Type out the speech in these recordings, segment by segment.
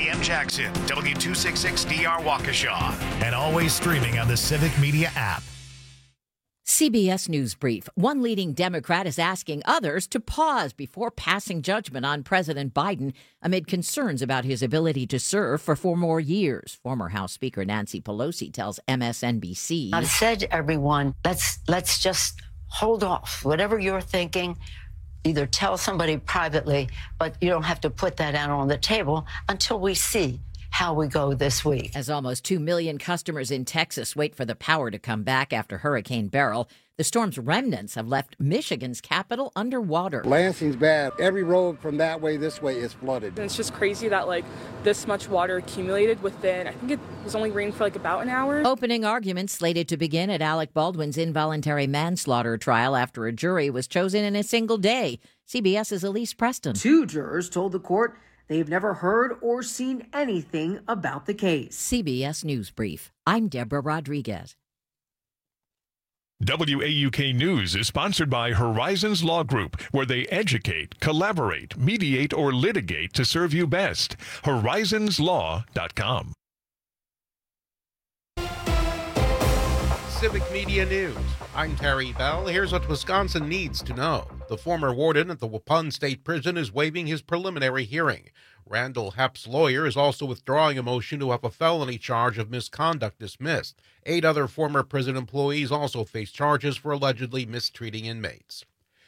AM Jackson, W266DR Waukesha, and always streaming on the Civic Media app. CBS News Brief. One leading Democrat is asking others to pause before passing judgment on President Biden amid concerns about his ability to serve for 4 more years. Former House Speaker Nancy Pelosi tells MSNBC. I've said to everyone, let's just hold off. Whatever you're thinking, either tell somebody privately, but you don't have to put that out on the table until we see how we go this week. As almost 2 million customers in Texas wait for the power to come back after Hurricane Beryl, the storm's remnants have left Michigan's capital underwater. Lansing's bad. Every road from that way this way is flooded. It's just crazy that this much water accumulated within, I think it was only raining for about an hour. Opening arguments slated to begin at Alec Baldwin's involuntary manslaughter trial after a jury was chosen in a single day. CBS's Elise Preston. 2 jurors told the court they've never heard or seen anything about the case. CBS News Brief. I'm Deborah Rodriguez. WAUK News is sponsored by Horizons Law Group, where they educate, collaborate, mediate, or litigate to serve you best. Horizonslaw.com. Civic Media News. I'm Terry Bell. Here's what Wisconsin needs to know. The former warden at the Waupun State Prison is waiving his preliminary hearing. Randall Hepp's lawyer is also withdrawing a motion to have a felony charge of misconduct dismissed. 8 other former prison employees also face charges for allegedly mistreating inmates.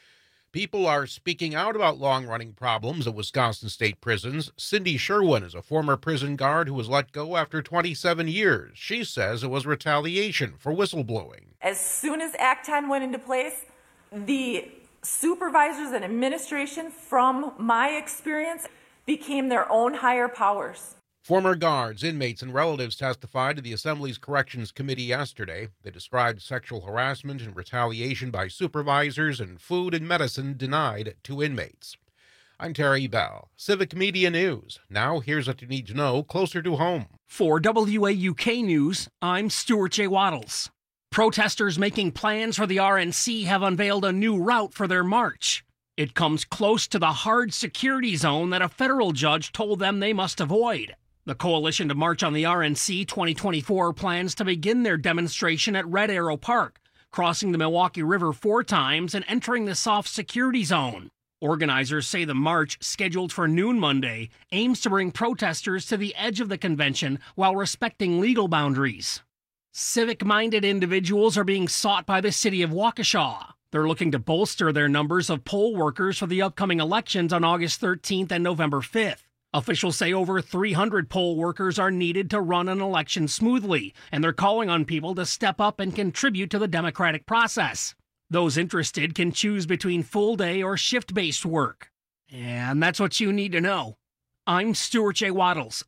People are speaking out about long-running problems at Wisconsin state prisons. Cindy Sherwin is a former prison guard who was let go after 27 years. She says it was retaliation for whistleblowing. As soon as Act 10 went into place, the supervisors and administration, from my experience, became their own higher powers. Former guards, inmates, and relatives testified to the Assembly's Corrections Committee yesterday. They described sexual harassment and retaliation by supervisors and food and medicine denied to inmates. I'm Terry Bell, Civic Media News. Now here's what you need to know closer to home. For WAUK News, I'm Stuart J. Waddles. Protesters making plans for the RNC have unveiled a new route for their march. It comes close to the hard security zone that a federal judge told them they must avoid. The Coalition to March on the RNC 2024 plans to begin their demonstration at Red Arrow Park, crossing the Milwaukee River 4 times and entering the soft security zone. Organizers say the march, scheduled for noon Monday, aims to bring protesters to the edge of the convention while respecting legal boundaries. Civic-minded individuals are being sought by the city of Waukesha. They're looking to bolster their numbers of poll workers for the upcoming elections on August 13th and November 5th. Officials say over 300 poll workers are needed to run an election smoothly, and they're calling on people to step up and contribute to the democratic process. Those interested can choose between full-day or shift-based work. And that's what you need to know. I'm Stuart J. Waddles,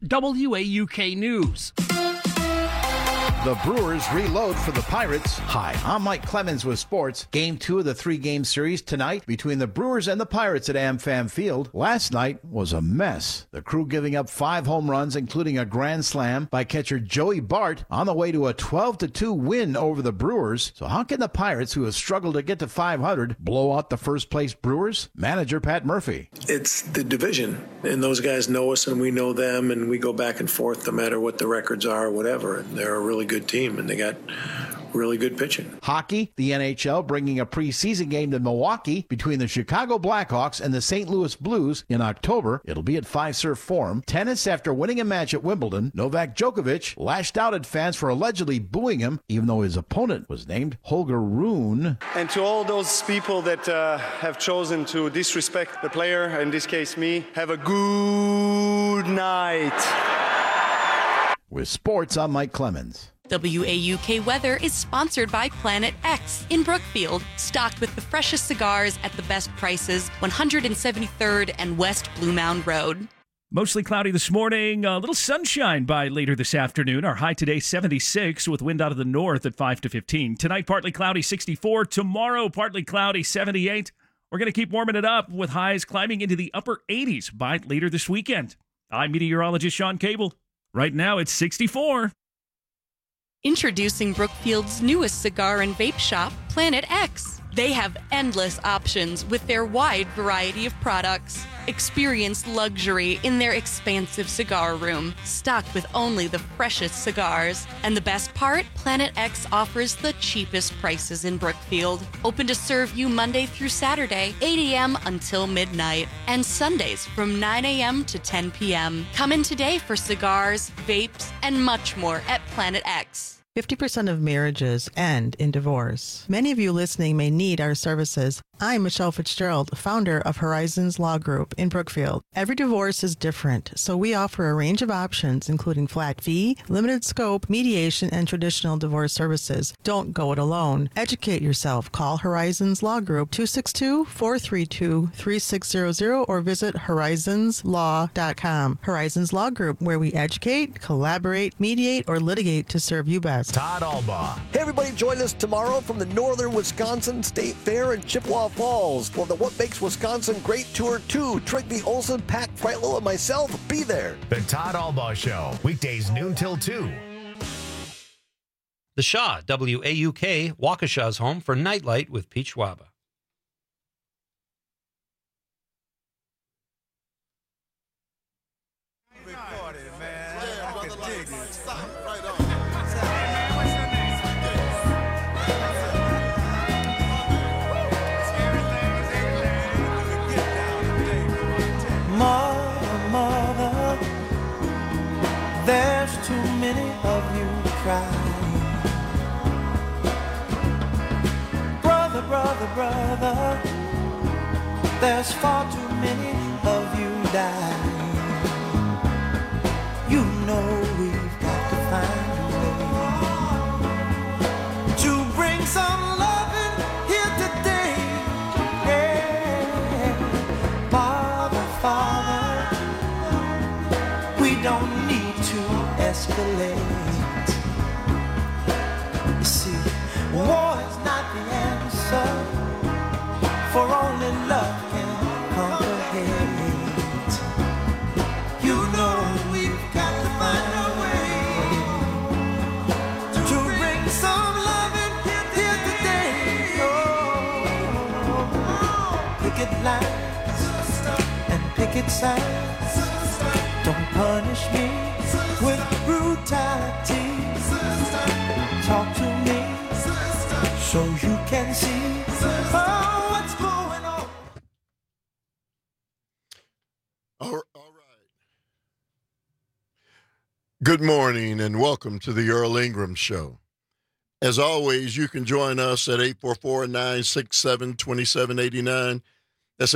WAUK News. The Brewers reload for the Pirates. Hi, I'm Mike Clemens with sports. Game 2 of the 3-game series tonight between the Brewers and the Pirates at AmFam Field. Last night was a mess. The Crew giving up 5 home runs, including a grand slam by catcher Joey Bart, on the way to a 12-2 win over the Brewers. So how can the Pirates, who have struggled to get to 500, blow out the first-place Brewers? Manager Pat Murphy. It's the division, and those guys know us and we know them, and we go back and forth no matter what the records are or whatever. And they're a really good team, and they got really good pitching. Hockey, the NHL bringing a preseason game to Milwaukee between the Chicago Blackhawks and the St. Louis Blues in October. It'll be at Fiserv Forum. Tennis, after winning a match at Wimbledon, Novak Djokovic lashed out at fans for allegedly booing him, even though his opponent was named Holger Rune. And to all those people that have chosen to disrespect the player, in this case me, have a good night. With sports, I'm Mike Clemens. WAUK Weather is sponsored by Planet X in Brookfield, stocked with the freshest cigars at the best prices, 173rd and West Blue Mound Road. Mostly cloudy this morning, a little sunshine by later this afternoon. Our high today, 76, with wind out of the north at 5 to 15. Tonight, partly cloudy, 64. Tomorrow, partly cloudy, 78. We're going to keep warming it up with highs climbing into the upper 80s by later this weekend. I'm meteorologist Sean Cable. Right now, it's 64. Introducing Brookfield's newest cigar and vape shop, Planet X. They have endless options with their wide variety of products. Experience luxury in their expansive cigar room, stocked with only the freshest cigars. And the best part? Planet X offers the cheapest prices in Brookfield. Open to serve you Monday through Saturday, 8 a.m. until midnight, and Sundays from 9 a.m. to 10 p.m. Come in today for cigars, vapes, and much more at Planet X. 50% of marriages end in divorce. Many of you listening may need our services. I'm Michelle Fitzgerald, founder of Horizons Law Group in Brookfield. Every divorce is different, so we offer a range of options, including flat fee, limited scope, mediation, and traditional divorce services. Don't go it alone. Educate yourself. Call Horizons Law Group 262-432-3600 or visit horizonslaw.com. Horizons Law Group, where we educate, collaborate, mediate, or litigate to serve you best. Todd Albaugh. Hey, everybody, join us tomorrow from the Northern Wisconsin State Fair in Chippewa Falls for the What Makes Wisconsin Great Tour 2. Trigby Olson, Pat Freitlow, and myself be there. The Todd Albaugh Show, weekdays noon till 2. The Shaw, WAUK, Waukesha's home for Nightlight with Peach Waba. Mother, there's too many of you crying. Brother, brother, there's far too many of you dying. You know we've got to find a way to bring some loving here today. Yeah. Father, we don't need to escalate. You see, war is not the answer, for only love can conquer hate. You know we've got to find a way to bring some loving here today. Oh, picket lines and picket signs. Don't punish me with brutality. Talk to me so you can see what's going on. All right. Good morning and welcome to the Earl Ingram Show. As always, you can join us at 844-967-2789. That's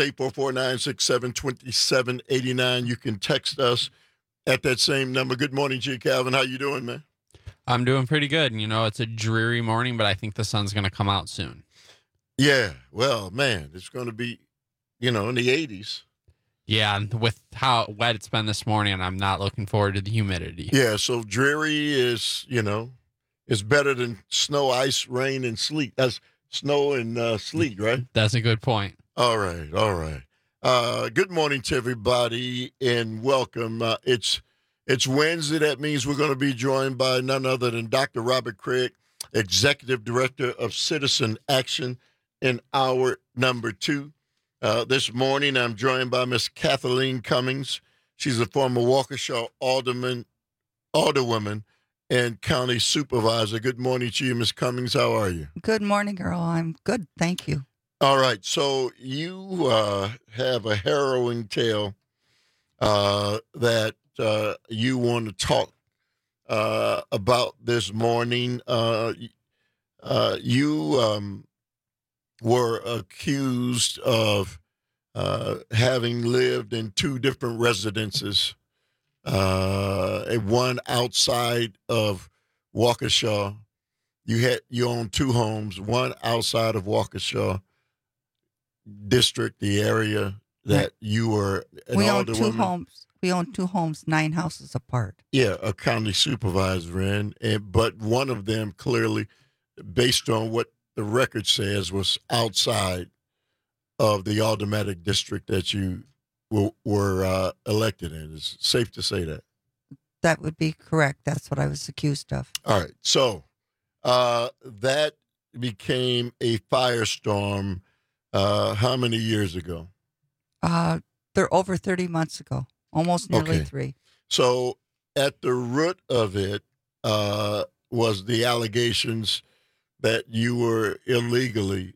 844-967-2789. You can text us at that same number. Good morning, G. Calvin. How you doing, man? I'm doing pretty good. You know, it's a dreary morning, but I think the sun's going to come out soon. Yeah. Well, man, it's going to be, in the 80s. Yeah, and with how wet it's been this morning, I'm not looking forward to the humidity. Yeah, so dreary is, is better than snow, ice, rain, and sleet. That's snow and sleet, right? That's a good point. All right. Good morning to everybody and welcome. It's Wednesday. That means we're going to be joined by none other than Dr. Robert Craig, Executive Director of Citizen Action in hour number 2. This morning I'm joined by Miss Kathleen Cummings. She's a former Waukesha alderwoman and county supervisor. Good morning to you, Miss Cummings. How are you? Good morning, Earl. I'm good. Thank you. All right, so you have a harrowing tale that you want to talk about this morning. You were accused of having lived in 2 different residences, one outside of Waukesha. You owned 2 homes, one outside of Waukesha district, the area that you were an we owned alderwoman. 2 homes. We owned 2 homes, 9 houses apart. Yeah, a county supervisor in, but one of them clearly, based on what the record says, was outside of the aldermanic district that you were elected in. Is it safe to say that? That would be correct. That's what I was accused of. All right. So that became a firestorm how many years ago? 30 over 30 months ago, almost nearly 3. So at the root of it was the allegations that you were illegally,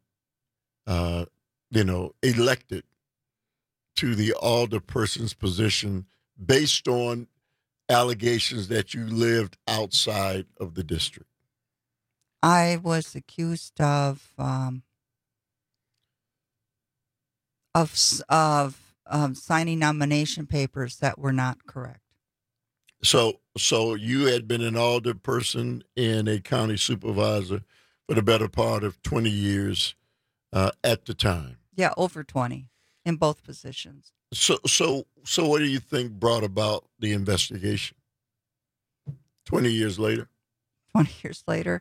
elected to the alderperson's position based on allegations that you lived outside of the district. I was accused of signing nomination papers that were not correct. So you had been an alderperson and a county supervisor for the better part of 20 years at the time. Yeah, over 20 in both positions. So what do you think brought about the investigation 20 years later? 20 years later.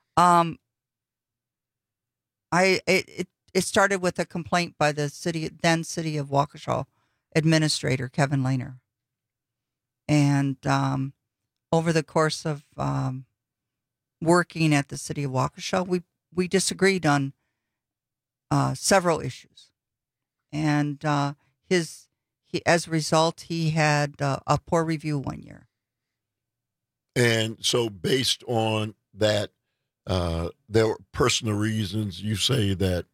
It started with a complaint by the city of Waukesha administrator, Kevin Lehner. And over the course of working at the city of Waukesha, we disagreed on several issues. And as a result, he had a poor review one year. And so based on that, there were personal reasons. You say that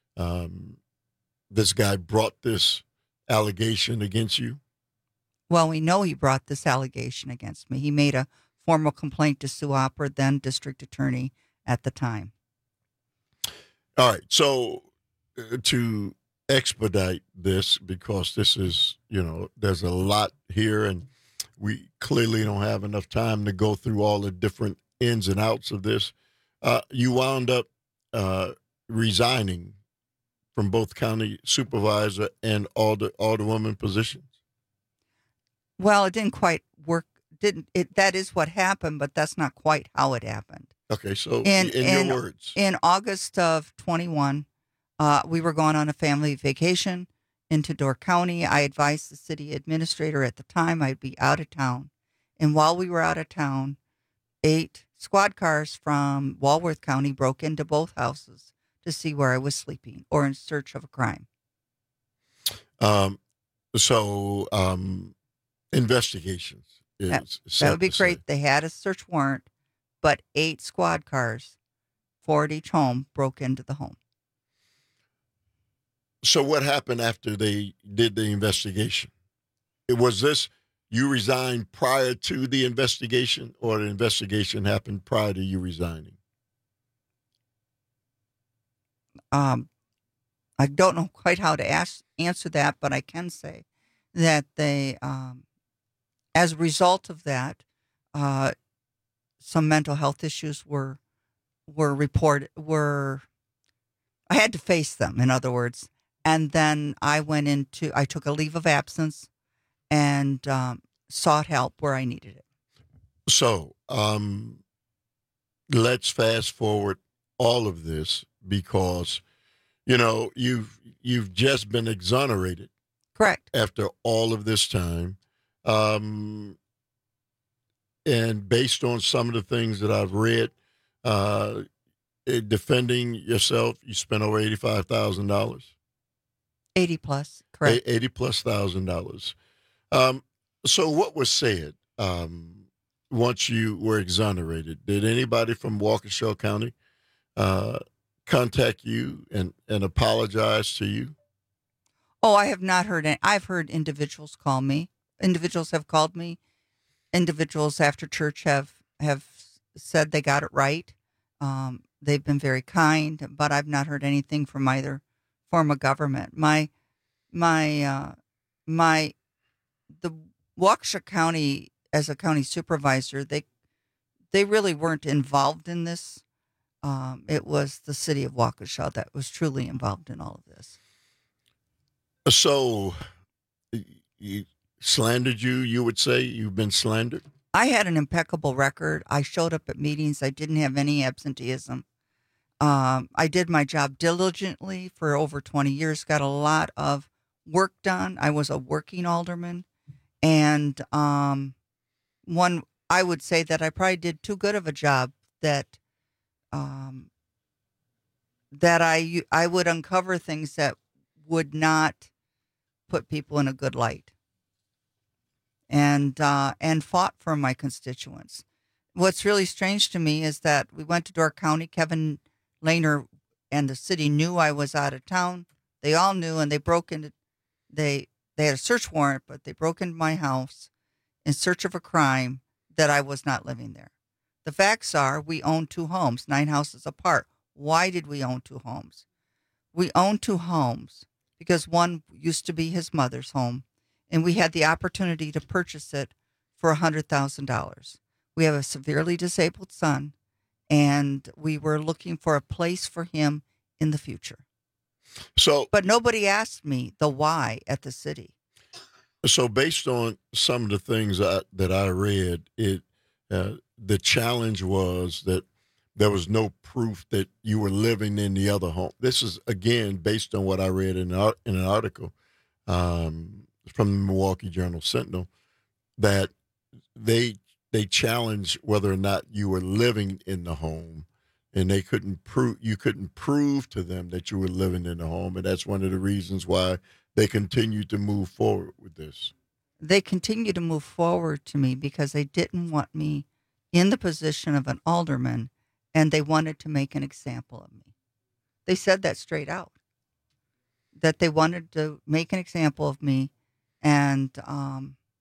this guy brought this allegation against you? Well, we know he brought this allegation against me. He made a formal complaint to Sue Opera, then district attorney at the time. All right. So to expedite this, because this is, there's a lot here, and we clearly don't have enough time to go through all the different ins and outs of this. You wound up resigning from both county supervisor and alderwoman positions. Well, it didn't quite work. That is what happened, but that's not quite how it happened. Okay, so in your words. In August of 21, we were going on a family vacation into Door County. I advised the city administrator at the time I'd be out of town. And while we were out of town, 8 squad cars from Walworth County broke into both houses to see where I was sleeping or in search of a crime. Investigations. That would be great. They had a search warrant, but 8 squad cars, 4 at each home, broke into the home. So what happened after they did the investigation? Was this you resigned prior to the investigation, or the investigation happened prior to you resigning? I don't know quite how to answer that, but I can say that they, as a result of that, some mental health issues were reported. I had to face them, in other words. And then I took a leave of absence and sought help where I needed it. So let's fast forward all of this, because, you've just been exonerated. Correct. After all of this time. And based on some of the things that I've read, defending yourself, you spent over $85,000. 80 plus, correct. $80,000+. So what was said once you were exonerated? Did anybody from Waukesha County contact you and apologize to you? Oh, I have not heard any. I've heard individuals call me. Individuals have called me. Individuals after church have said they got it right. They've been very kind, but I've not heard anything from either form of government. The Waukesha County, as a county supervisor, they really weren't involved in this. It was the city of Waukesha that was truly involved in all of this. So, you slandered you, you would say? You've been slandered? I had an impeccable record. I showed up at meetings. I didn't have any absenteeism. I did my job diligently for over 20 years, got a lot of work done. I was a working alderman. And I would say that I probably did too good of a job that I would uncover things that would not put people in a good light, and fought for my constituents. What's really strange to me is that we went to Door County. Kevin Lehner and the city knew I was out of town. They all knew, and they broke into. They had a search warrant, but they broke into my house in search of a crime that I was not living there. The facts are we own 2 homes, 9 houses apart. Why did we own 2 homes? We owned 2 homes because one used to be his mother's home, and we had the opportunity to purchase it for $100,000. We have a severely disabled son, and we were looking for a place for him in the future. But nobody asked me the why at the city. So based on some of the things that I read, the challenge was that there was no proof that you were living in the other home. This is, again, based on what I read in an article from the Milwaukee Journal-Sentinel, that they challenged whether or not you were living in the home, and you couldn't prove to them that you were living in the home, and that's one of the reasons why they continue to move forward with this. They continue to move forward to me because they didn't want me in the position of an alderman, and they wanted to make an example of me. They said that straight out, that they wanted to make an example of me, and I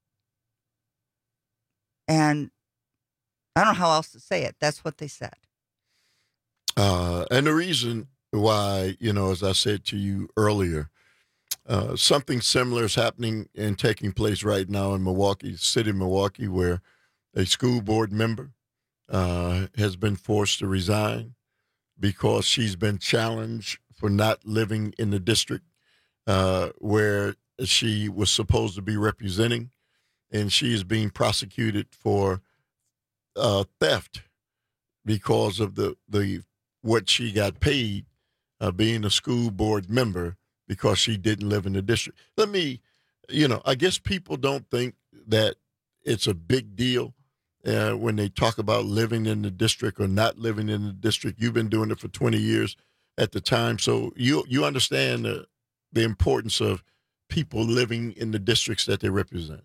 don't know how else to say it. That's what they said. And the reason why, as I said to you earlier, something similar is happening and taking place right now in Milwaukee, city of Milwaukee, where a school board member has been forced to resign because she's been challenged for not living in the district where she was supposed to be representing, and she is being prosecuted for theft because of the what she got paid being a school board member because she didn't live in the district. I guess people don't think that it's a big deal when they talk about living in the district or not living in the district. You've been doing it for 20 years at the time, so you understand the importance of people living in the districts that they represent.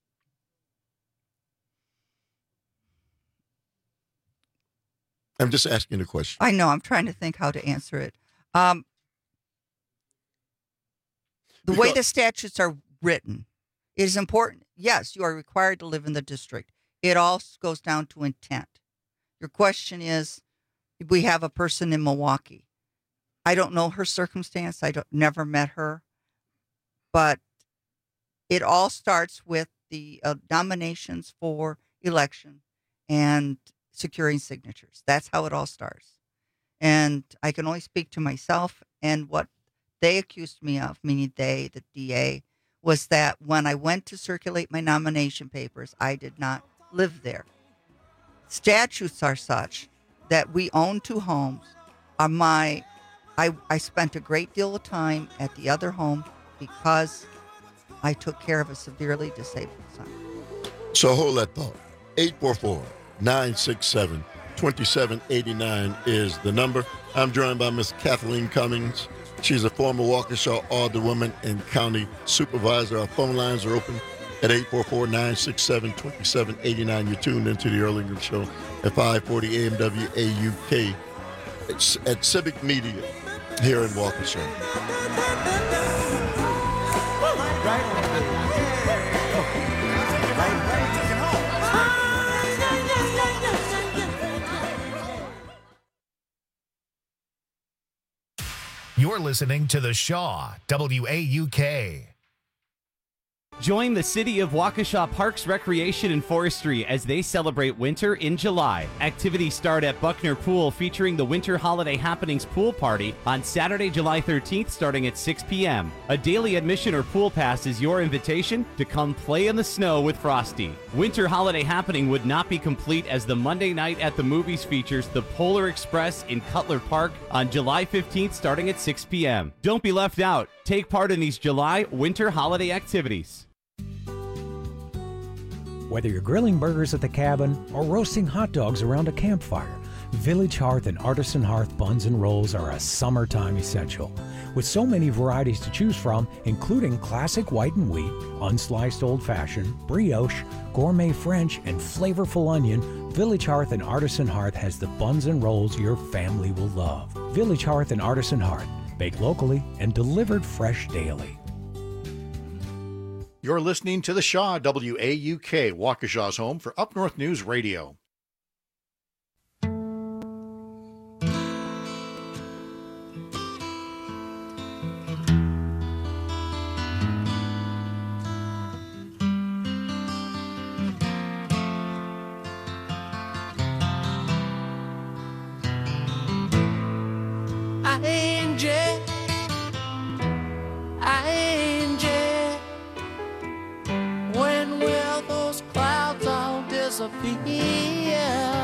I'm just asking a question. I know. I'm trying to think how to answer it. The way the statutes are written, it is important. Yes, you are required to live in the district. It all goes down to intent. Your question is, we have a person in Milwaukee. I don't know her circumstance. Never met her. But it all starts with the nominations for election and securing signatures. That's how it all starts. And I can only speak to myself, and what they accused me of, meaning they, the DA, was that when I went to circulate my nomination papers, I did not live there. Statutes are such that we own 2 homes. I spent a great deal of time at the other home because I took care of a severely disabled son. So hold that thought. 844-967-2789 is the number. I'm joined by Miss Kathleen Cummings. She's a former Waukesha alderwoman and county supervisor. Our phone lines are open at 844-967-2789. You're tuned into the Earl Ingram Show at 540 AM WAUK. It's at Civic Media here in Waukesha. You're listening to The Shaw, WAUK. Join the City of Waukesha Parks, Recreation, and Forestry as they celebrate winter in July. Activities start at Buckner Pool, featuring the Winter Holiday Happenings Pool Party on Saturday, July 13th, starting at 6 p.m. A daily admission or pool pass is your invitation to come play in the snow with Frosty. Winter Holiday Happening would not be complete as the Monday Night at the Movies features the Polar Express in Cutler Park on July 15th, starting at 6 p.m. Don't be left out. Take part in these July winter holiday activities. Whether you're grilling burgers at the cabin or roasting hot dogs around a campfire, Village Hearth and Artisan Hearth buns and rolls are a summertime essential. With so many varieties to choose from, including classic white and wheat, unsliced old-fashioned, brioche, gourmet French, and flavorful onion, Village Hearth and Artisan Hearth has the buns and rolls your family will love. Village Hearth and Artisan Hearth, baked locally and delivered fresh daily. You're listening to the Shaw, WAUK, Waukesha's home for Up North News Radio. When will those clouds all disappear?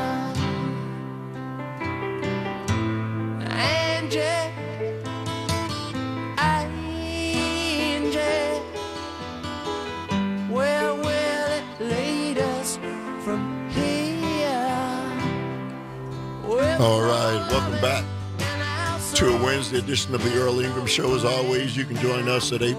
Angie, where will it lead us from here? All right, welcome back to a Wednesday edition of the Earl Ingram Show. As always, you can join us at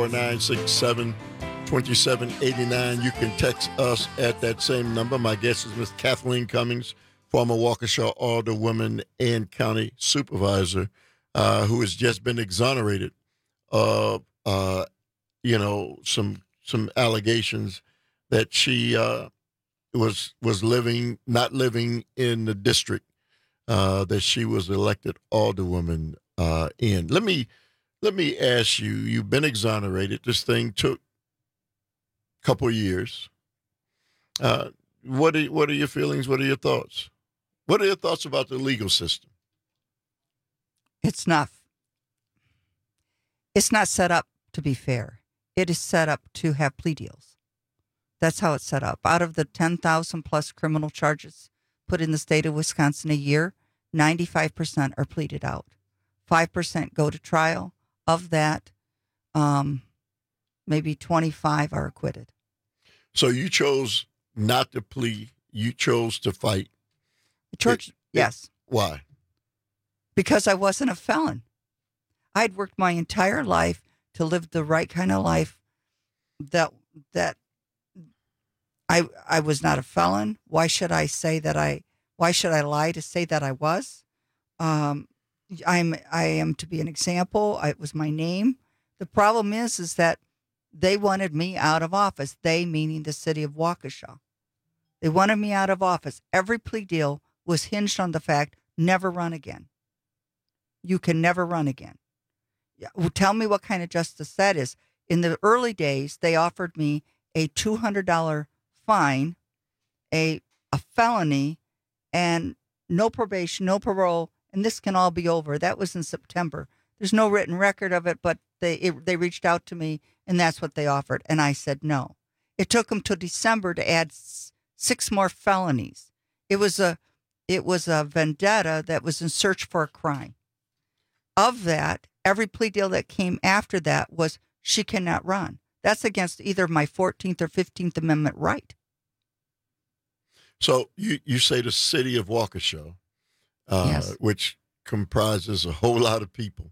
844-967-2789. You can text us at that same number. My guest is Miss Kathleen Cummings, former Waukesha Alderwoman and County Supervisor, who has just been exonerated of, some allegations that she was not living in the district that she was elected alderwoman in. Let me ask you. You've been exonerated. This thing took a couple of years. What are your feelings? What are your thoughts? What are your thoughts about the legal system? It's not set up to be fair. It is set up to have plea deals. That's how it's set up. Out of the 10,000 plus criminal charges put in the state of Wisconsin a year, 95% are pleaded out. 5% go to trial. Of that, maybe 25 are acquitted. So you chose not to plead. You chose to fight. Yes. Why? Because I wasn't a felon. I'd worked my entire life to live the right kind of life that I was not a felon. Why should I lie to say that I was? I am to be an example. It was my name. The problem is that they wanted me out of office. They, meaning the city of Waukesha. They wanted me out of office. Every plea deal was hinged on the fact, never run again. You can never run again. Well, tell me what kind of justice that is. In the early days, they offered me a $200 fine, a felony, and no probation, no parole, and this can all be over. That was in September. There's no written record of it, but they reached out to me, and that's what they offered. And I said no. It took them till December to add 6 more felonies. It was a vendetta that was in search for a crime. Of that, every plea deal that came after that was she cannot run. That's against either my 14th or 15th Amendment right. So you say the city of Waukesha, yes, which comprises a whole lot of people.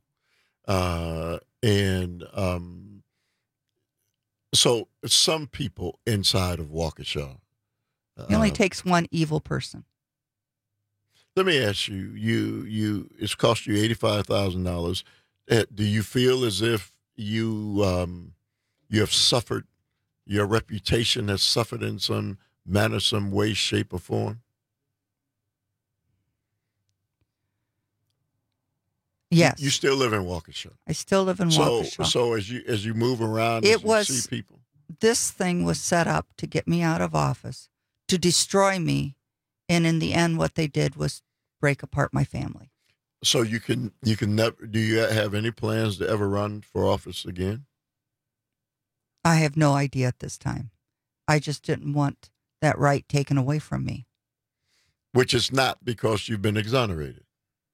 So some people inside of Waukesha. It only takes one evil person. Let me ask you, it's cost you $85,000. Do you feel as if you have suffered, your reputation has suffered in some manner, some way, shape, or form? Yes. You still live in Waukesha. I still live in Waukesha. So as you move around, you see people. This thing was set up to get me out of office, to destroy me, and in the end, what they did was break apart my family. So you can never. Do you have any plans to ever run for office again? I have no idea at this time. I just didn't want that right taken away from me. Which is not because you've been exonerated.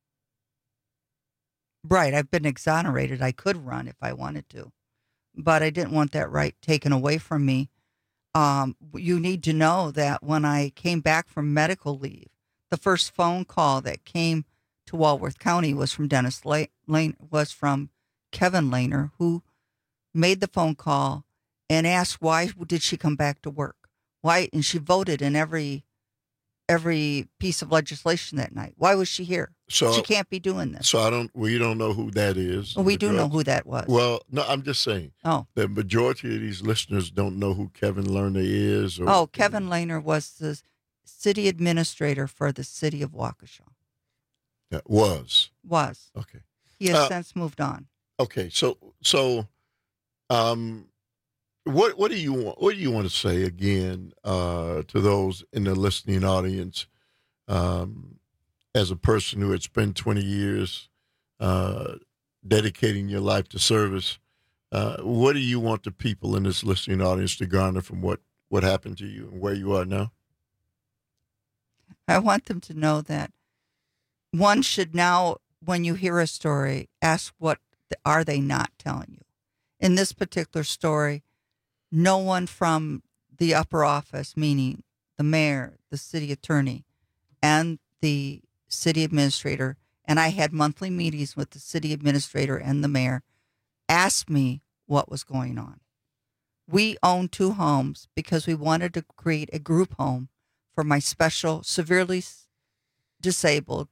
Right, I've been exonerated. I could run if I wanted to, but I didn't want that right taken away from me. You need to know that when I came back from medical leave, The first phone call that came to Walworth County was from was from Kevin Lehner, who made the phone call and asked why did she come back to work? Why? And she voted in every piece of legislation that night. Why was she here? So she can't be doing this. So we don't know who that is. Well, we do know who that was. Well, no, I'm just saying. Oh. The majority of these listeners don't know who Kevin Lerner is. Kevin Lehner was the city administrator for the city of Waukesha. That was. Okay. He has since moved on. Okay. So, what do you want? What do you want to say again to those in the listening audience? As a person who had spent 20 years dedicating your life to service, what do you want the people in this listening audience to garner from what happened to you and where you are now? I want them to know that one should now, when you hear a story, ask what are they not telling you. In this particular story, no one from the upper office, meaning the mayor, the city attorney, and the city administrator, and I had monthly meetings with the city administrator and the mayor, asked me what was going on. We owned 2 homes because we wanted to create a group home for my special, severely disabled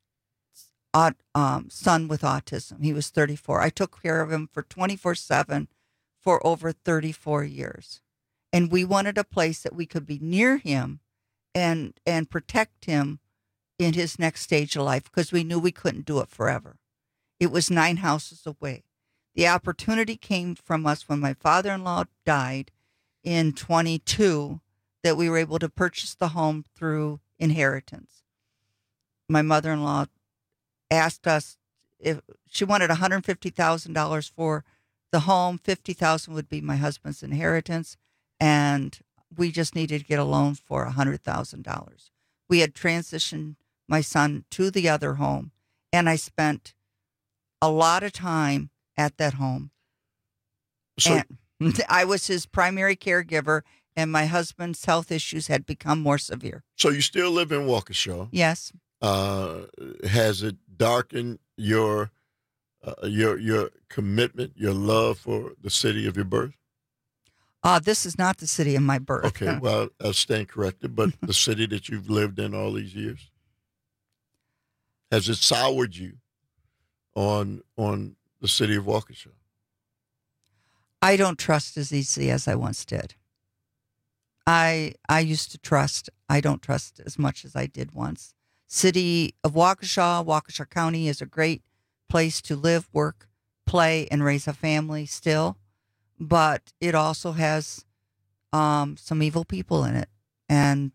son with autism. He was 34. I took care of him for 24/7 for over 34 years. And we wanted a place that we could be near him and protect him in his next stage of life, because we knew we couldn't do it forever. It was 9 houses away. The opportunity came from us when my father-in-law died in 22, that we were able to purchase the home through inheritance. My mother-in-law asked us if she wanted $150,000 for the home. $50,000 would be my husband's inheritance, and we just needed to get a loan for $100,000. We had transitioned my son to the other home, and I spent a lot of time at that home. So, and I was his primary caregiver, and my husband's health issues had become more severe. So you still live in Waukesha? Yes. Has it darkened your commitment, your love for the city of your birth? This is not the city of my birth. Okay, well, I stand corrected, but the city that you've lived in all these years? Has it soured you on the city of Waukesha? I don't trust as easily as I once did. I used to trust. I don't trust as much as I did once. City of Waukesha County is a great place to live, work, play, and raise a family still. But it also has some evil people in it. And,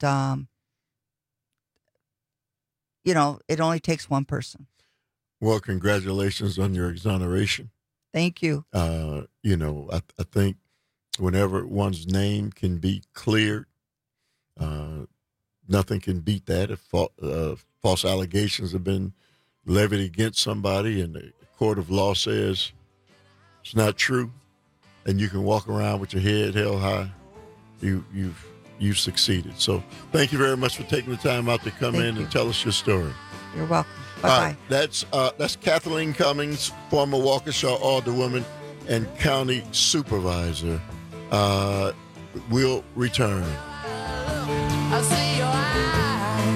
it only takes one person. Well, congratulations on your exoneration. Thank you. I think whenever one's name can be cleared, nothing can beat that. If false allegations have been levied against somebody and the court of law says it's not true, and you can walk around with your head held high, you've succeeded. So thank you very much for taking the time out to come in and tell us your story. You're welcome. Bye-bye. That's Kathleen Cummings, former Waukesha Alderwoman and County Supervisor. We'll return. I see your eyes.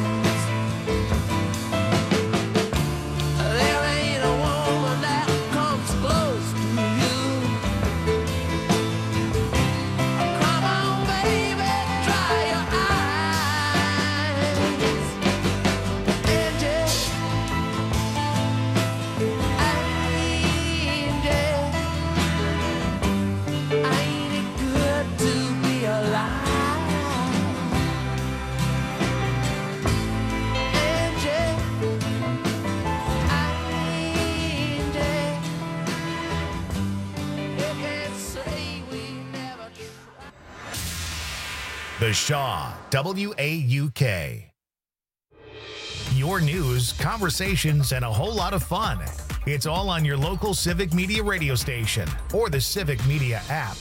There ain't a woman that comes close to you. Come on, baby, dry your eyes. Angel, ain't it good to be alive? The Shaw, WAUK. Your news, conversations, and a whole lot of fun. It's all on your local Civic Media radio station or the Civic Media app.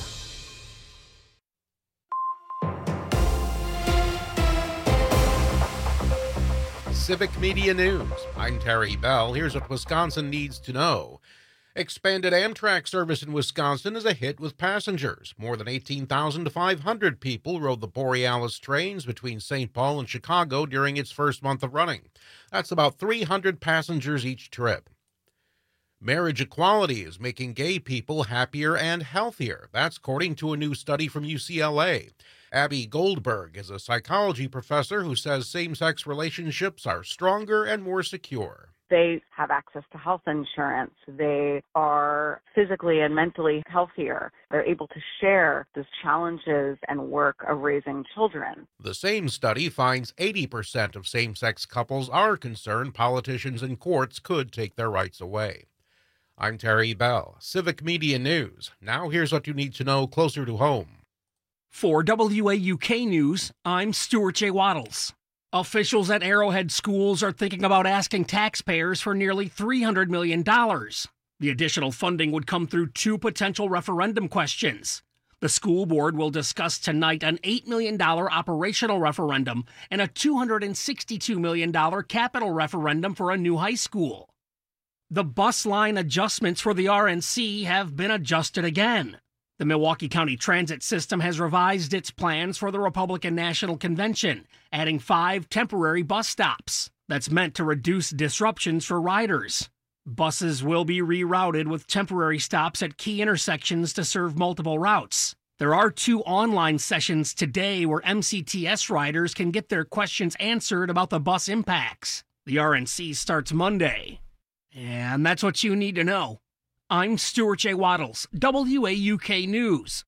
Civic Media News. I'm Terry Bell. Here's what Wisconsin needs to know. Expanded Amtrak service in Wisconsin is a hit with passengers. More than 18,500 people rode the Borealis trains between St. Paul and Chicago during its first month of running. That's about 300 passengers each trip. Marriage equality is making gay people happier and healthier. That's according to a new study from UCLA. Abby Goldberg is a psychology professor who says same-sex relationships are stronger and more secure. They have access to health insurance. They are physically and mentally healthier. They're able to share the challenges and work of raising children. The same study finds 80% of same-sex couples are concerned politicians and courts could take their rights away. I'm Terry Bell, Civic Media News. Now here's what you need to know closer to home. For WAUK News, I'm Stuart J. Waddles. Officials at Arrowhead Schools are thinking about asking taxpayers for nearly $300 million. The additional funding would come through two potential referendum questions. The school board will discuss tonight an $8 million operational referendum and a $262 million capital referendum for a new high school. The bus line adjustments for the RNC have been adjusted again. The Milwaukee County Transit System has revised its plans for the Republican National Convention, adding 5 temporary bus stops. That's meant to reduce disruptions for riders. Buses will be rerouted with temporary stops at key intersections to serve multiple routes. There are 2 online sessions today where MCTS riders can get their questions answered about the bus impacts. The RNC starts Monday. And that's what you need to know. I'm Stuart J. Waddles, WAUK News.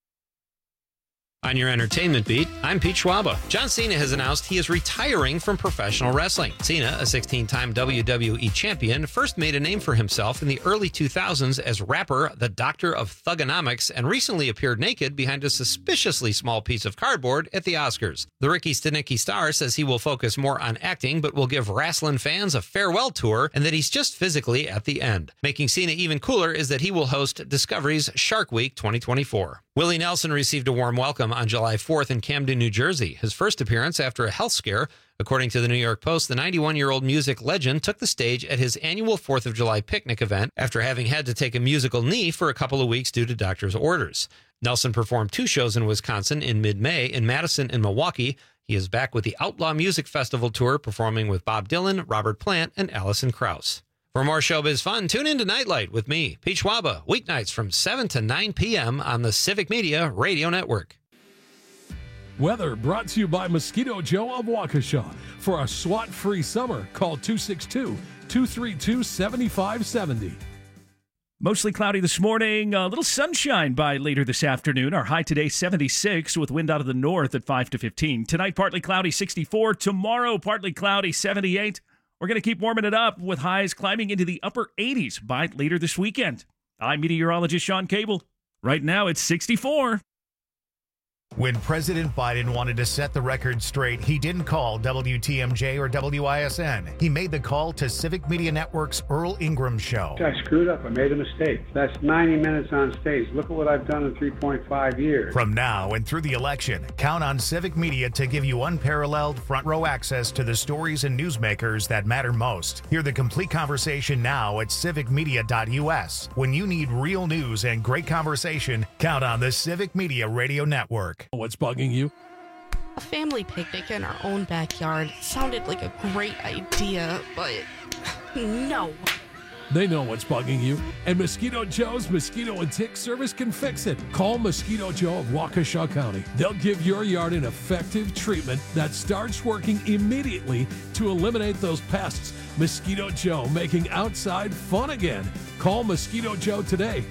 On your entertainment beat, I'm Pete Schwaba. John Cena has announced he is retiring from professional wrestling. Cena, a 16-time WWE champion, first made a name for himself in the early 2000s as rapper The Doctor of Thugonomics and recently appeared naked behind a suspiciously small piece of cardboard at the Oscars. The Ricky Stenicki star says he will focus more on acting but will give wrestling fans a farewell tour and that he's just physically at the end. Making Cena even cooler is that he will host Discovery's Shark Week 2024. Willie Nelson received a warm welcome on July 4th in Camden, New Jersey, his first appearance after a health scare. According to the New York Post, the 91-year-old music legend took the stage at his annual 4th of July picnic event after having had to take a musical knee for a couple of weeks due to doctor's orders. Nelson performed 2 shows in Wisconsin in mid-May in Madison and Milwaukee. He is back with the Outlaw Music Festival tour, performing with Bob Dylan, Robert Plant, and Alison Krauss. For more showbiz fun, tune in to Nightlight with me, Pete Schwaba, weeknights from 7 to 9 p.m. on the Civic Media Radio Network. Weather brought to you by Mosquito Joe of Waukesha. For a SWAT-free summer, call 262-232-7570. Mostly cloudy this morning, a little sunshine by later this afternoon. Our high today, 76, with wind out of the north at 5 to 15. Tonight, partly cloudy, 64. Tomorrow, partly cloudy, 78. We're going to keep warming it up with highs climbing into the upper 80s by later this weekend. I'm meteorologist Sean Cable. Right now, it's 64. When President Biden wanted to set the record straight, he didn't call WTMJ or WISN. He made the call to Civic Media Network's Earl Ingram Show. I screwed up. I made a mistake. That's 90 minutes on stage. Look at what I've done in 3.5 years. From now and through the election, count on Civic Media to give you unparalleled front row access to the stories and newsmakers that matter most. Hear the complete conversation now at civicmedia.us. When you need real news and great conversation, count on the Civic Media Radio Network. What's bugging you? A family picnic in our own backyard sounded like a great idea, but no. They know what's bugging you, and Mosquito Joe's Mosquito and Tick Service can fix it. Call Mosquito Joe of Waukesha County. They'll give your yard an effective treatment that starts working immediately to eliminate those pests. Mosquito Joe, making outside fun again. Call Mosquito Joe today,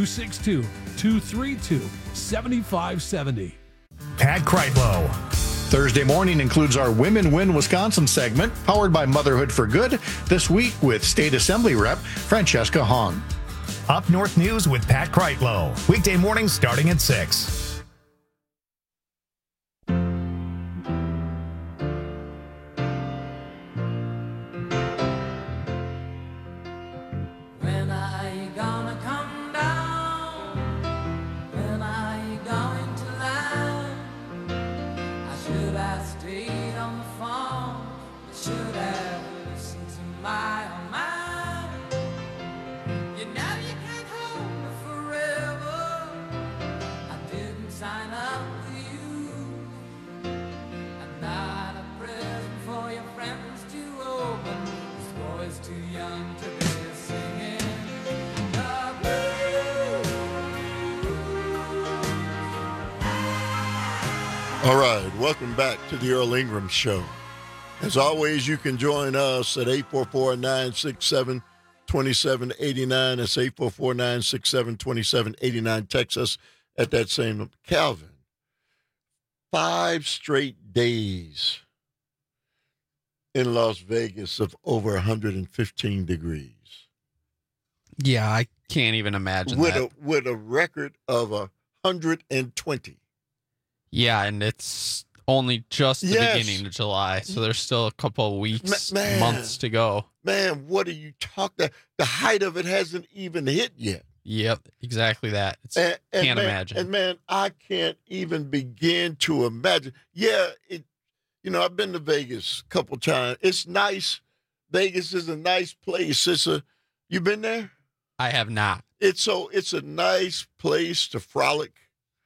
262-232-7570. Pat Kreitlow. Thursday morning includes our Women Win Wisconsin segment, powered by Motherhood for Good, this week with State Assembly Rep Francesca Hong. Up North News with Pat Kreitlow. Weekday mornings starting at 6. Should have All right, welcome back to the Earl Ingram Show. As always, you can join us at 844-967-2789. That's 844-967-2789. Text us at that same number. Calvin, 5 straight days in Las Vegas of over 115 degrees. Yeah, I can't even imagine that. With a record of 120. Yeah, and it's only just the beginning of July, so there's still a couple of weeks, months to go. Man, what are you talking? The height of it hasn't even hit yet. Yep, exactly that. Can't imagine. And man, I can't even begin to imagine. Yeah, I've been to Vegas a couple times. It's nice. Vegas is a nice place. You been there? I have not. It's a nice place to frolic.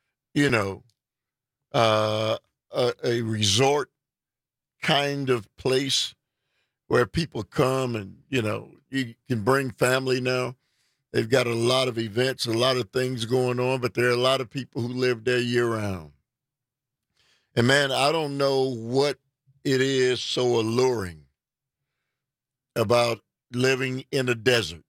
A resort kind of place where people come and, you can bring family now. They've got a lot of events, a lot of things going on, but there are a lot of people who live there year-round. And, man, I don't know what it is so alluring about living in a desert.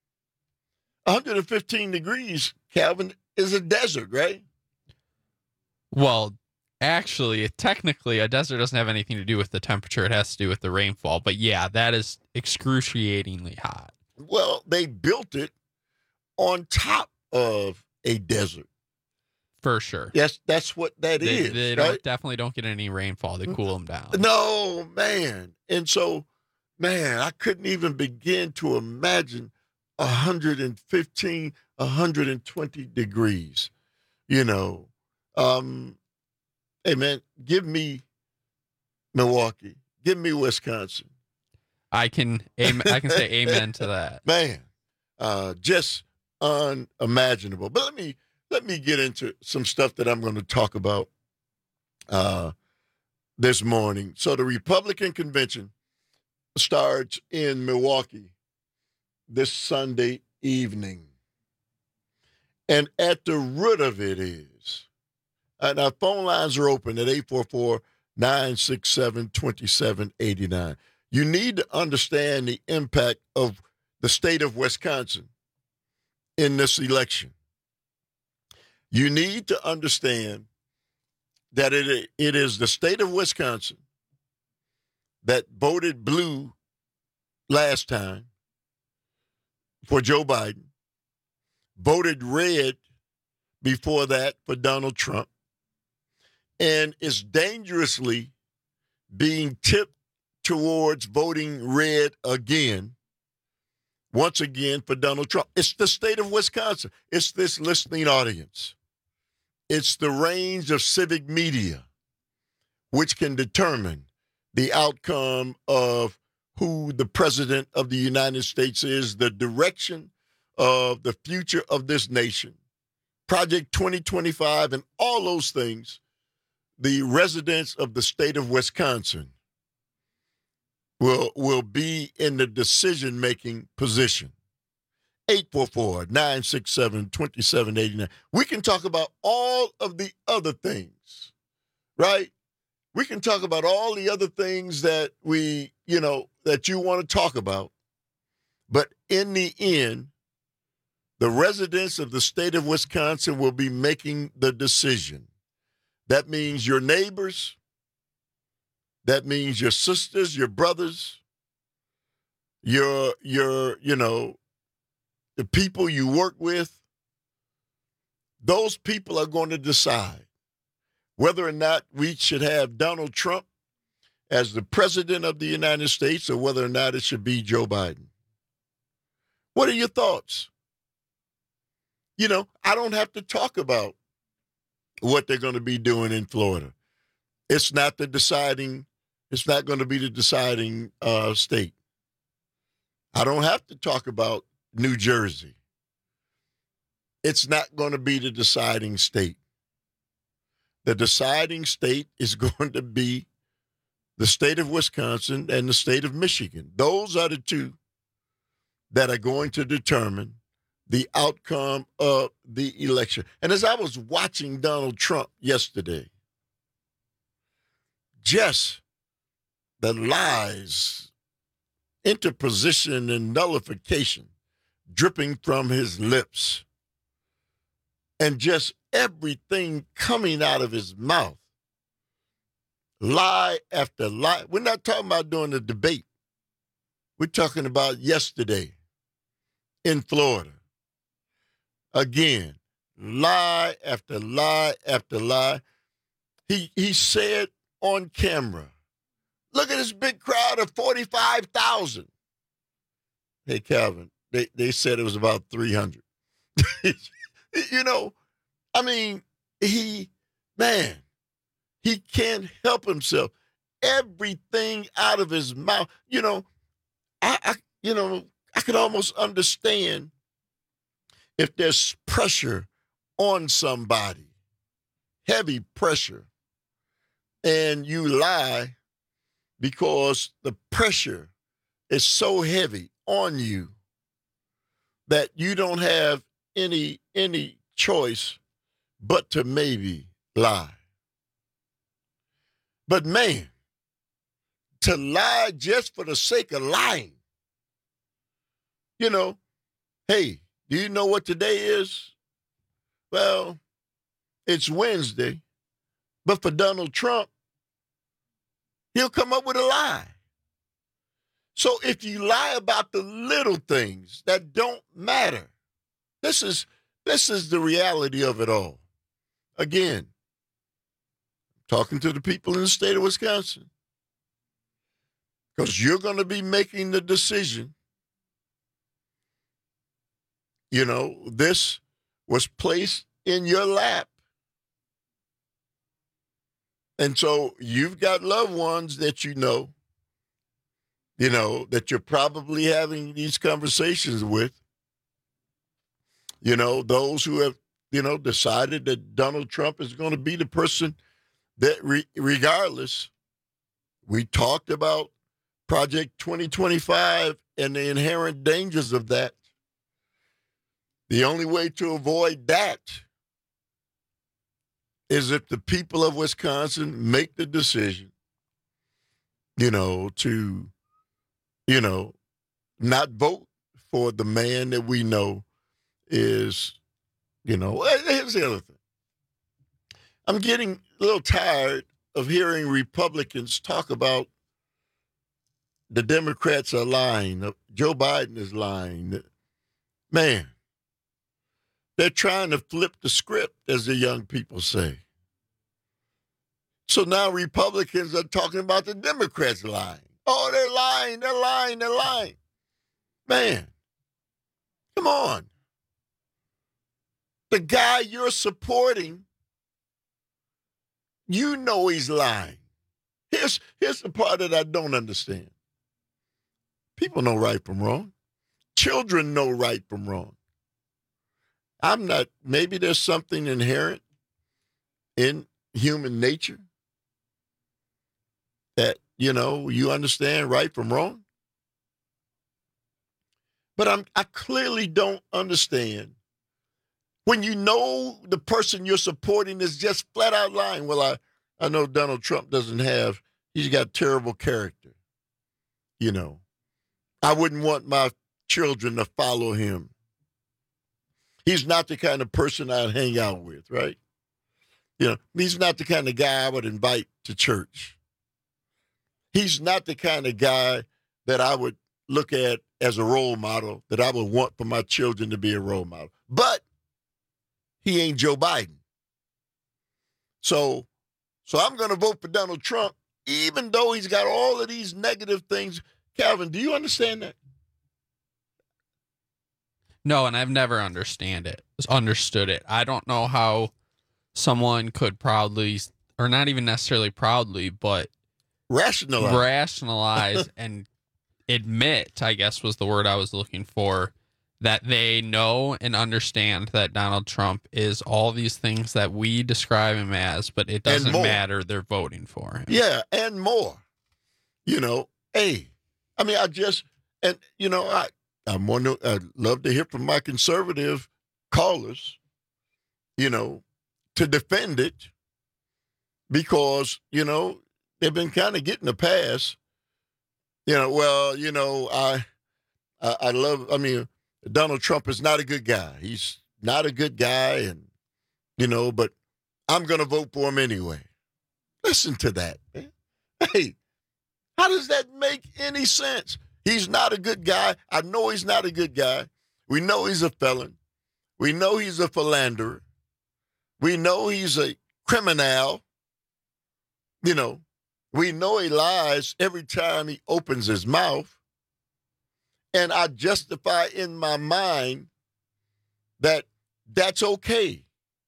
115 degrees, Calvin, is a desert, right? Well, actually, technically, a desert doesn't have anything to do with the temperature. It has to do with the rainfall. But, yeah, that is excruciatingly hot. Well, they built it on top of a desert. For sure. Yes, that's what that is. They right? definitely don't get any rainfall to cool them down. No, man. And so, man, I couldn't even begin to imagine 115, 120 degrees, Hey, man, give me Milwaukee. Give me Wisconsin. I can say amen to that. Man, just unimaginable. But let me get into some stuff that I'm going to talk about this morning. So the Republican convention starts in Milwaukee this Sunday evening. And at the root of it is, and our phone lines are open at 844-967-2789. You need to understand the impact of the state of Wisconsin in this election. You need to understand that it is the state of Wisconsin that voted blue last time for Joe Biden, voted red before that for Donald Trump, and is dangerously being tipped towards voting red again, once again for Donald Trump. It's the state of Wisconsin. It's this listening audience. It's the range of civic media which can determine the outcome of who the president of the United States is, the direction of the future of this nation, Project 2025, and all those things. The residents of the state of Wisconsin will be in the decision-making position. 844-967-2789. We can talk about all of the other things, right? We can talk about all the other things that that you want to talk about. But in the end, the residents of the state of Wisconsin will be making the decision. That means your neighbors. That means your sisters, your brothers, the people you work with. Those people are going to decide whether or not we should have Donald Trump as the president of the United States or whether or not it should be Joe Biden. What are your thoughts? I don't have to talk about what they're going to be doing in Florida. It's not going to be the deciding state. I don't have to talk about New Jersey. It's not going to be the deciding state. The deciding state is going to be the state of Wisconsin and the state of Michigan. Those are the two that are going to determine the outcome of the election. And as I was watching Donald Trump yesterday, just the lies, interposition, and nullification dripping from his lips, and just everything coming out of his mouth, lie after lie. We're not talking about during the debate. We're talking about yesterday in Florida. Again, lie after lie after lie. He said on camera, look at this big crowd of 45,000. Hey, Calvin, they said it was about 300. You know, I mean, he can't help himself. Everything out of his mouth, you know, I could almost understand if there's pressure on somebody, heavy pressure, and you lie because the pressure is so heavy on you that you don't have any choice but to maybe lie. But man, to lie just for the sake of lying. You know, hey, do you know what today is? Well, it's Wednesday, but for Donald Trump, he'll come up with a lie. So if you lie about the little things that don't matter, this is the reality of it all. Again, talking to the people in the state of Wisconsin, because you're going to be making the decision. You know, this was placed in your lap. And so you've got loved ones that you know, that you're probably having these conversations with. You know, those who have, decided that Donald Trump is going to be the person that regardless, we talked about Project 2025 and the inherent dangers of that. The only way to avoid that is if the people of Wisconsin make the decision, to, not vote for the man that we know is, here's the other thing. I'm getting a little tired of hearing Republicans talk about the Democrats are lying, Joe Biden is lying. Man, they're trying to flip the script, as the young people say. So now Republicans are talking about the Democrats lying. Oh, they're lying. Man, come on. The guy you're supporting, you know he's lying. Here's the part that I don't understand. People know right from wrong. Children know right from wrong. Maybe there's something inherent in human nature that, you understand right from wrong. But I clearly don't understand when you know the person you're supporting is just flat out lying. Well, I know Donald Trump he's got terrible character. I wouldn't want my children to follow him. He's not the kind of person I'd hang out with, right? He's not the kind of guy I would invite to church. He's not the kind of guy that I would look at as a role model, that I would want for my children to be a role model. But he ain't Joe Biden. So I'm going to vote for Donald Trump, even though he's got all of these negative things. Calvin, do you understand that? No, and I've never understood it. I don't know how someone could proudly, or not even necessarily proudly, but rationalize and admit, I guess was the word I was looking for, that they know and understand that Donald Trump is all these things that we describe him as, but it doesn't matter. They're voting for him. Yeah, and more. I'd love to hear from my conservative callers, to defend it, because, they've been kind of getting a pass. Donald Trump is not a good guy. He's not a good guy, but I'm going to vote for him anyway. Listen to that, man. Hey, how does that make any sense? He's not a good guy. I know he's not a good guy. We know he's a felon. We know he's a philanderer. We know he's a criminal. We know he lies every time he opens his mouth. And I justify in my mind that that's okay.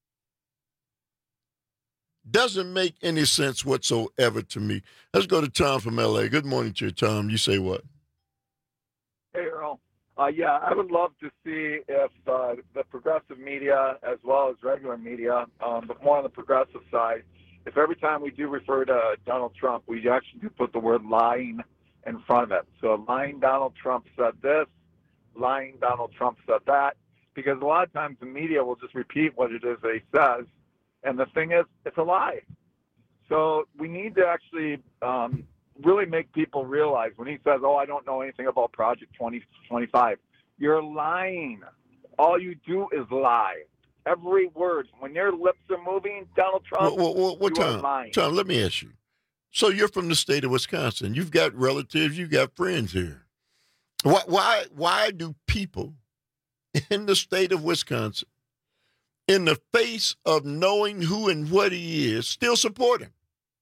Doesn't make any sense whatsoever to me. Let's go to Tom from L.A. Good morning to you, Tom. You say what? Hey, Earl. I would love to see if the progressive media, as well as regular media, but more on the progressive side, if every time we do refer to Donald Trump, we actually do put the word lying in front of it. So lying Donald Trump said this, lying Donald Trump said that, because a lot of times the media will just repeat what it is they says, and the thing is, it's a lie. So we need to actually really make people realize when he says, I don't know anything about Project 2025, you're lying. All you do is lie. Every word. When your lips are moving, Donald Trump, you are lying. Tom, let me ask you. So you're from the state of Wisconsin. You've got relatives. You've got friends here. Why do people in the state of Wisconsin, in the face of knowing who and what he is, still support him?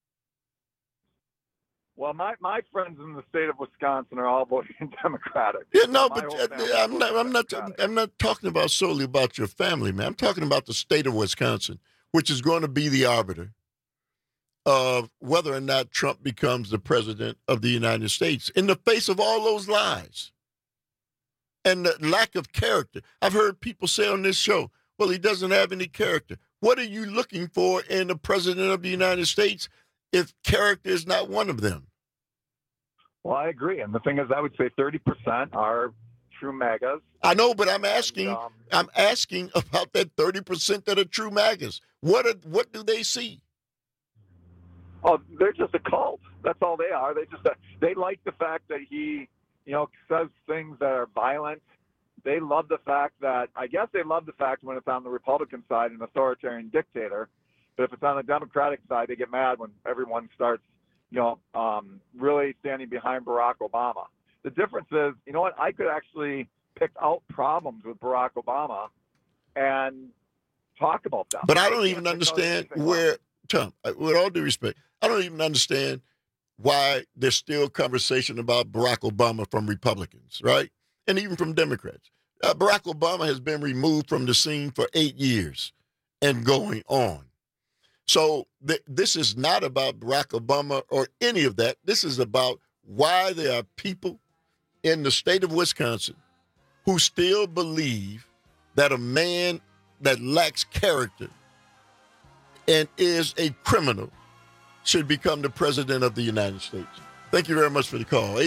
Well, my friends in the state of Wisconsin are all voting Democratic. Yeah, no, but I'm not talking about solely about your family, man. I'm talking about the state of Wisconsin, which is going to be the arbiter of whether or not Trump becomes the president of the United States in the face of all those lies and the lack of character. I've heard people say on this show, well, he doesn't have any character. What are you looking for in the president of the United States if character is not one of them? Well, I agree. And the thing is, I would say 30% are true MAGAs. I know, but I'm asking about that 30% that are true MAGAs. What do they see? Oh, they're just a cult. That's all they are. They like the fact that he, says things that are violent. They love the fact that, when it's on the Republican side, an authoritarian dictator. But if it's on the Democratic side, they get mad when everyone starts, really standing behind Barack Obama. The difference is, I could actually pick out problems with Barack Obama and talk about them. But I don't even understand Tom, with all due respect, I don't even understand why there's still conversation about Barack Obama from Republicans, right? And even from Democrats. Barack Obama has been removed from the scene for 8 years and going on. So this is not about Barack Obama or any of that. This is about why there are people in the state of Wisconsin who still believe that a man that lacks character and is a criminal should become the president of the United States. Thank you very much for the call.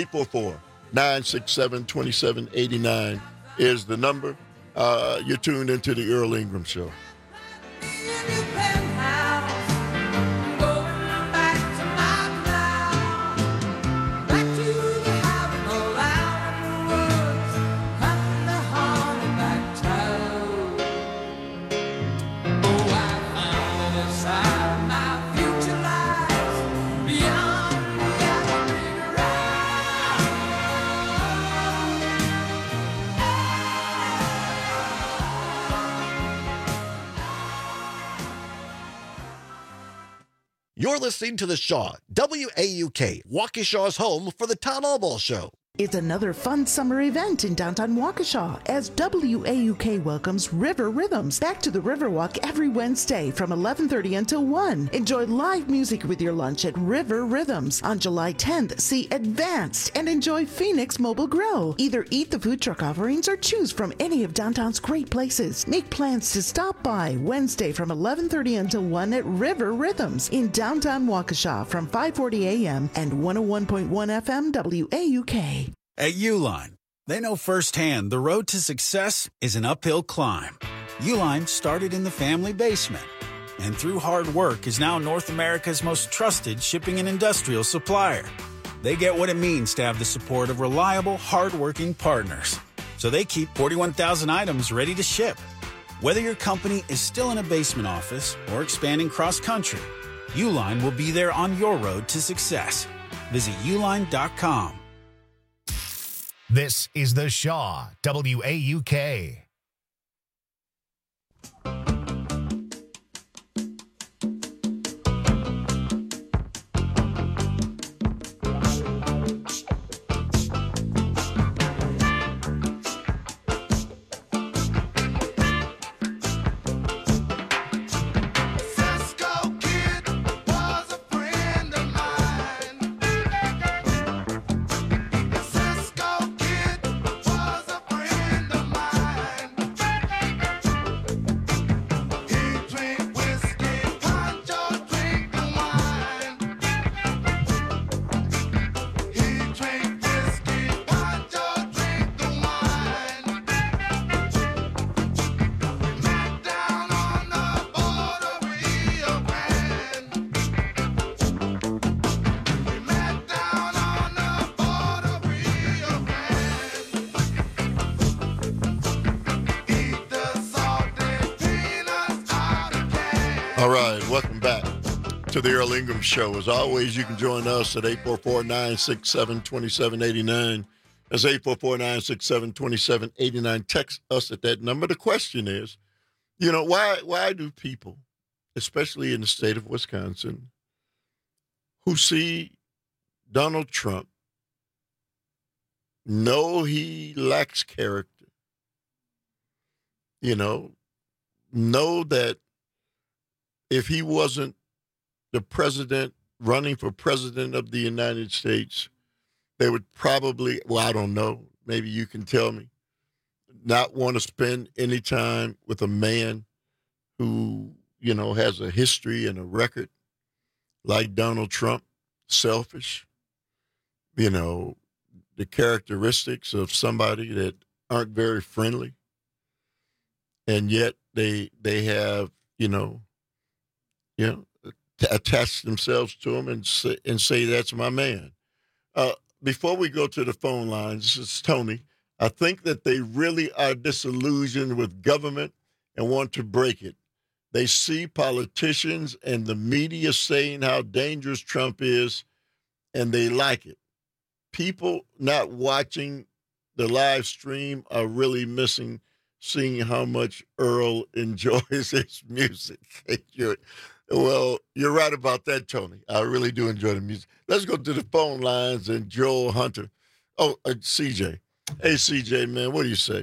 844-967-2789 is the number. You're tuned into the Earl Ingram Show. You're listening to The Shaw, WAUK, Waukesha's home for the Town Hall Ball Show. It's another fun summer event in downtown Waukesha as WAUK welcomes River Rhythms back to the Riverwalk every Wednesday from 11:30 until 1. Enjoy live music with your lunch at River Rhythms. On July 10th, see Advanced and enjoy Phoenix Mobile Grill. Either eat the food truck offerings or choose from any of downtown's great places. Make plans to stop by Wednesday from 11:30 until 1 at River Rhythms in downtown Waukesha from 5:40 a.m. and 101.1 FM WAUK. At Uline, they know firsthand the road to success is an uphill climb. Uline started in the family basement, and through hard work is now North America's most trusted shipping and industrial supplier. They get what it means to have the support of reliable, hard-working partners. So they keep 41,000 items ready to ship. Whether your company is still in a basement office or expanding cross-country, Uline will be there on your road to success. Visit uline.com. This is The Shaw, WAUK. All right, welcome back to the Earl Ingram Show. As always, you can join us at 844-967-2789. That's 844-967-2789. Text us at that number. The question is, why do people, especially in the state of Wisconsin, who see Donald Trump, know he lacks character, know that if he wasn't the president running for president of the United States, they would probably, I don't know, maybe you can tell me, not want to spend any time with a man who, has a history and a record like Donald Trump, selfish, the characteristics of somebody that aren't very friendly, and yet they have, attach themselves to him and say that's my man. Before we go to the phone lines, this is Tony. I think that they really are disillusioned with government and want to break it. They see politicians and the media saying how dangerous Trump is, and they like it. People not watching the live stream are really missing seeing how much Earl enjoys his music. Well, you're right about that, Tony. I really do enjoy the music. Let's go to the phone lines and Joel Hunter. Oh, CJ. Hey, CJ, man, what do you say?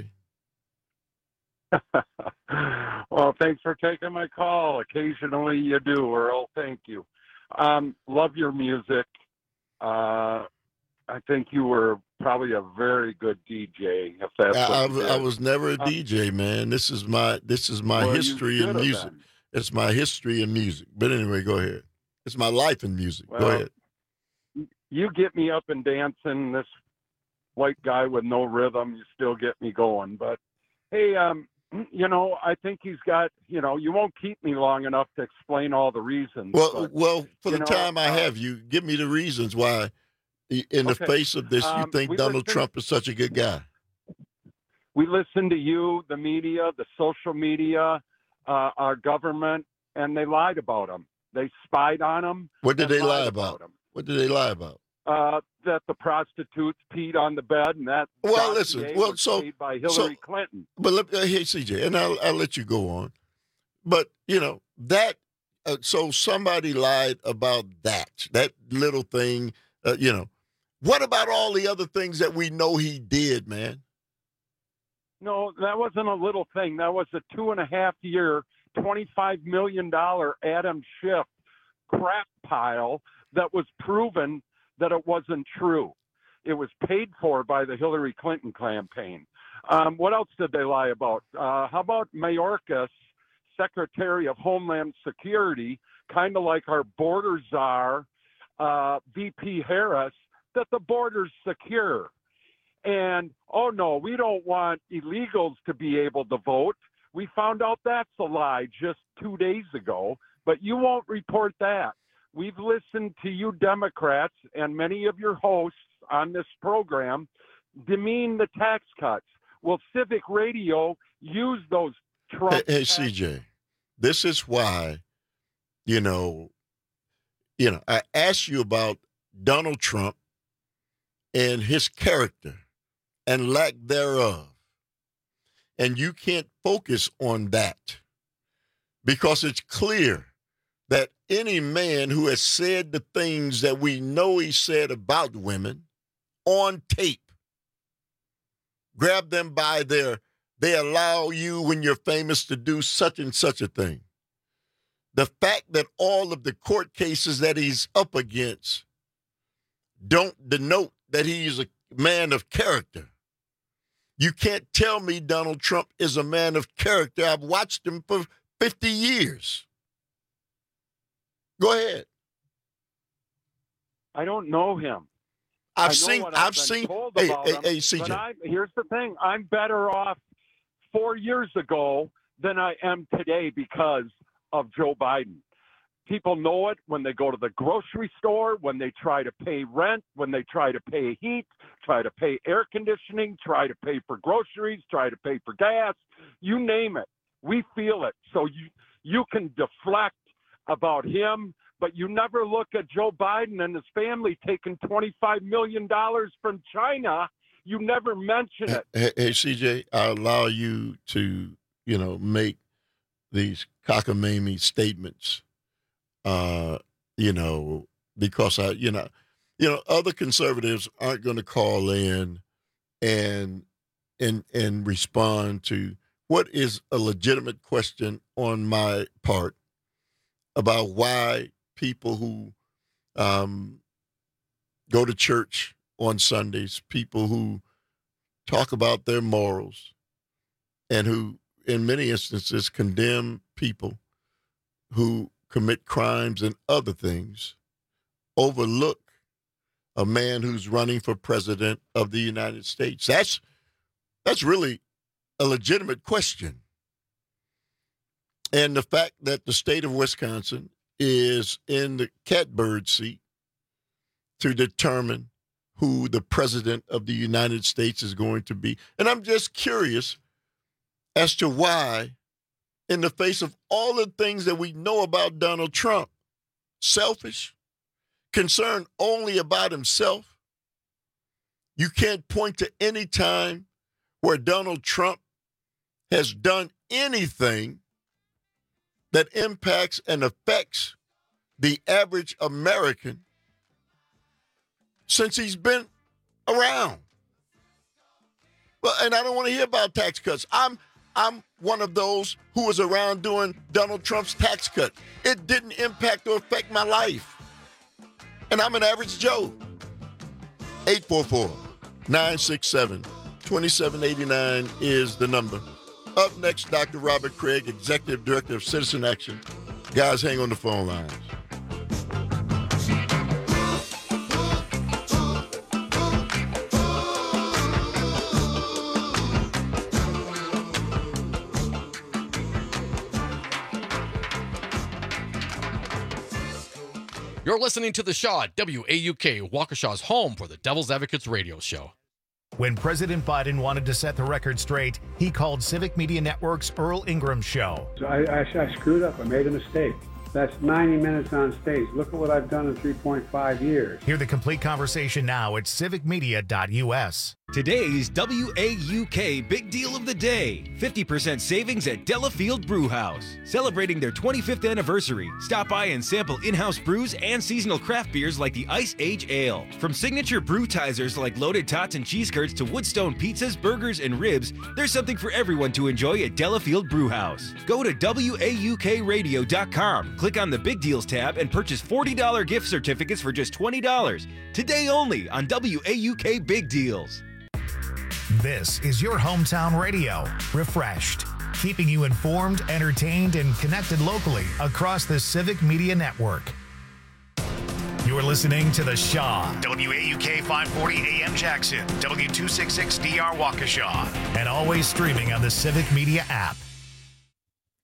Well, thanks for taking my call. Occasionally you do, Earl. Thank you. Love your music. I think you were probably a very good DJ. If that's I was never a DJ, man. This is my history in music. It's my history in music. But anyway, go ahead. It's my life in music. Go ahead. You get me up and dancing. This white guy with no rhythm, you still get me going. But hey, I think he's got. You won't keep me long enough to explain all the reasons. Well, for the time I have you, give me the reasons why. In the face of this, you think Donald Trump is such a good guy? We listen to you, the media, the social media, our government, and they lied about him. They spied on him. What did they lie about? What did they lie about? That the prostitutes peed on the bed, and that. Well, listen. Well, so paid by Hillary Clinton. But hey, CJ, and I'll let you go on. But that. So somebody lied about that little thing. What about all the other things that we know he did, man? No, that wasn't a little thing. That was a 2.5-year, $25 million Adam Schiff crap pile that was proven that it wasn't true. It was paid for by the Hillary Clinton campaign. What else did they lie about? How about Mayorkas, Secretary of Homeland Security, kind of like our border czar, VP Harris, that the border's secure. And, oh, no, we don't want illegals to be able to vote. We found out that's a lie just 2 days ago. But you won't report that. We've listened to you Democrats and many of your hosts on this program demean the tax cuts. Well, Civic Radio used those Trump. Hey, CJ, this is why, I asked you about Donald Trump and his character and lack thereof. And you can't focus on that because it's clear that any man who has said the things that we know he said about women on tape, grab them by they allow you when you're famous to do such and such a thing. The fact that all of the court cases that he's up against don't denote that he's a man of character. You can't tell me Donald Trump is a man of character. I've watched him for 50 years. Go ahead. I don't know him. I've seen. Hey, CJ. But here's the thing. I'm better off 4 years ago than I am today because of Joe Biden. People know it when they go to the grocery store, when they try to pay rent, when they try to pay heat, try to pay air conditioning, try to pay for groceries, try to pay for gas, you name it. We feel it. So you can deflect about him, but you never look at Joe Biden and his family taking $25 million from China. You never mention it. Hey, CJ, I allow you to, make these cockamamie statements, because other conservatives aren't going to call in and respond to what is a legitimate question on my part about why people who go to church on Sundays, people who talk about their morals and who, in many instances, condemn people who commit crimes and other things, overlook a man who's running for president of the United States. That's really a legitimate question. And the fact that the state of Wisconsin is in the catbird seat to determine who the president of the United States is going to be. And I'm just curious as to why, in the face of all the things that we know about Donald Trump, selfish, concerned only about himself, you can't point to any time where Donald Trump has done anything that impacts and affects the average American since he's been around. Well, and I don't want to hear about tax cuts. I'm one of those who was around during Donald Trump's tax cut. It didn't impact or affect my life. And I'm an average Joe. 844-967-2789 is the number. Up next, Dr. Robert Craig, Executive Director of Citizen Action. Guys, hang on the phone lines. You're listening to The Shaw at WAUK, Waukesha's home for the Devil's Advocates radio show. When President Biden wanted to set the record straight, he called Civic Media Network's Earl Ingram Show. So I screwed up. I made a mistake. That's 90 minutes on stage. Look at what I've done in 3.5 years. Hear the complete conversation now at civicmedia.us. Today's WAUK Big Deal of the Day. 50% savings at Delafield Brew House. Celebrating their 25th anniversary. Stop by and sample in-house brews and seasonal craft beers like the Ice Age Ale. From signature brewtizers like Loaded Tots and Cheese Curds to Woodstone pizzas, burgers, and ribs, there's something for everyone to enjoy at Delafield Brew House. Go to WAUKradio.com, click on the Big Deals tab, and purchase $40 gift certificates for just $20. Today only on WAUK Big Deals. This is your hometown radio, refreshed, keeping you informed, entertained, and connected locally across the Civic Media Network. You're listening to The Shaw, WAUK 540 AM Jackson, W266DR Waukesha, and always streaming on the Civic Media app.